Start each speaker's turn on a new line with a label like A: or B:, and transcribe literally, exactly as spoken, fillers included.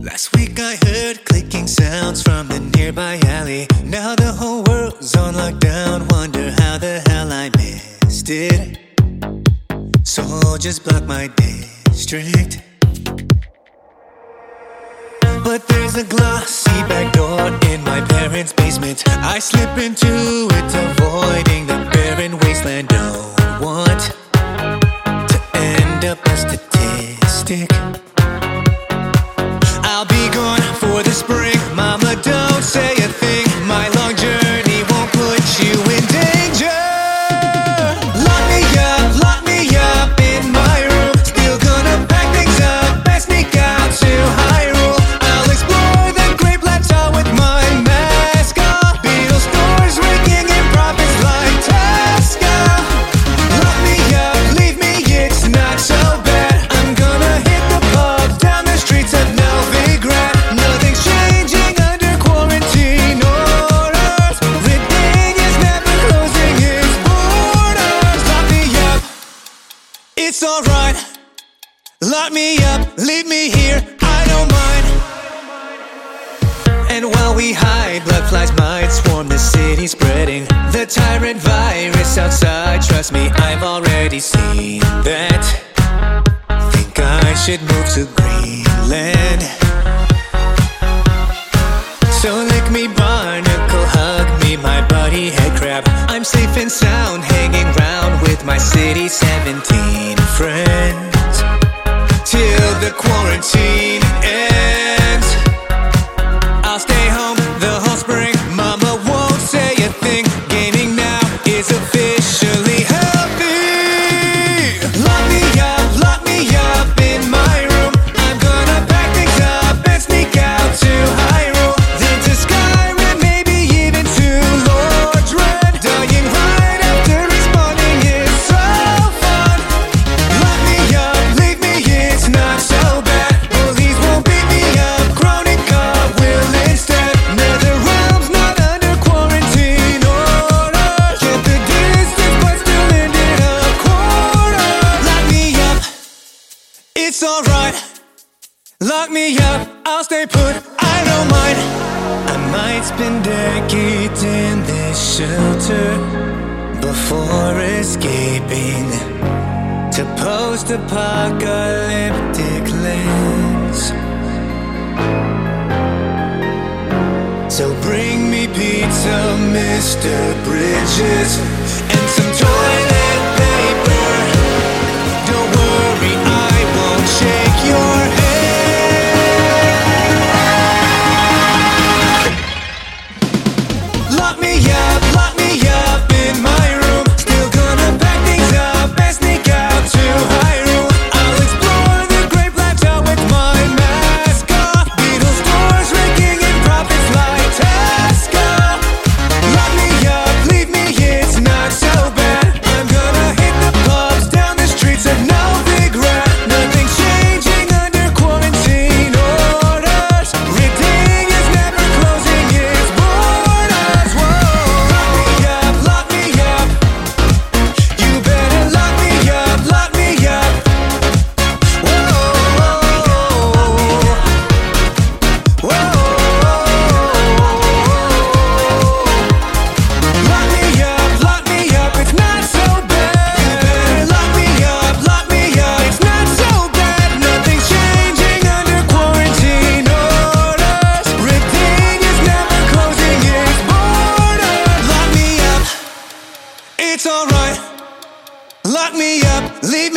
A: Last week I heard clicking sounds from the nearby alley. Now the whole world's on lockdown. Wonder how the hell I missed it. Soldiers block my district. But there's a glossy back door in my parents' basement. I slip into it, avoiding the barren wasteland. Don't want to end up a statistic. I'll be gone for the spring. Mama, don't say a thing. My long journey won't put you in danger. Lock me up, lock me up in my room. Still gonna pack things up and sneak out to Hyrule. I'll explore the Great Plateau with my mask off. Beetle stores raking in profits like Tesco. Lock me up, leave me, it's not so bad. I'm gonna hit the pub down the streets of Novigrad. Nothing's changing under quarantine orders. Everything is never closing its borders. Lock me up, it's alright. Lock me up, leave me here, I don't mind. And while we hide, blood flies might swarm the city, spreading the tyrant virus outside. Trust me, I've already seen that. Think I should move to Greenland. So lick me, barnacle, hug me, my buddy head crab. I'm safe and sound, hanging round with my city seventeen friends till the quarantine ends. I'll stay home the whole spring. Mama won't say a thing. Gaming now is officially healthy. Lock me up, lock me up in my room. I'm gonna pack things up and sneak out to Hyrule. Then to Skyrim, maybe even to Lordran. Dying right after respawning is so fun. Lock me up, leave me, it's not so bad. Police won't beat me up, Chronica will instead. Netherrealm's not under quarantine orders. Kept the distance but still ended up quarter. Lock me up, it's alright. Lock me up, I'll stay put, I don't mind. I might spend decades in this shelter before escaping to post-apocalyptic lands. So bring me pizza, Mister Bridges, and some toilet paper. Don't worry, I won't shake your hand. Lock me up, lock me up in my room. Still gonna pack things up and sneak out to Hyrule. I'll explore the Great Plateau with my mask off. Beetle stores raking in profits like Tesco. Lock me up, leave me, it's not so bad. I'm gonna hit the pubs down the streets of Novigrad. Nothing's changing under quarantine orders. Reading is never closing its borders. Whoa. Lock me up, lock me up. You better lock me up, lock me up. Whoa. Whoa. Lock me up, lock me up, it's not so bad. You better lock me up, lock me up, it's not so bad. Nothing's changing under quarantine orders. Reading is never closing its borders. Lock me up, it's alright. Lock me up, leave me.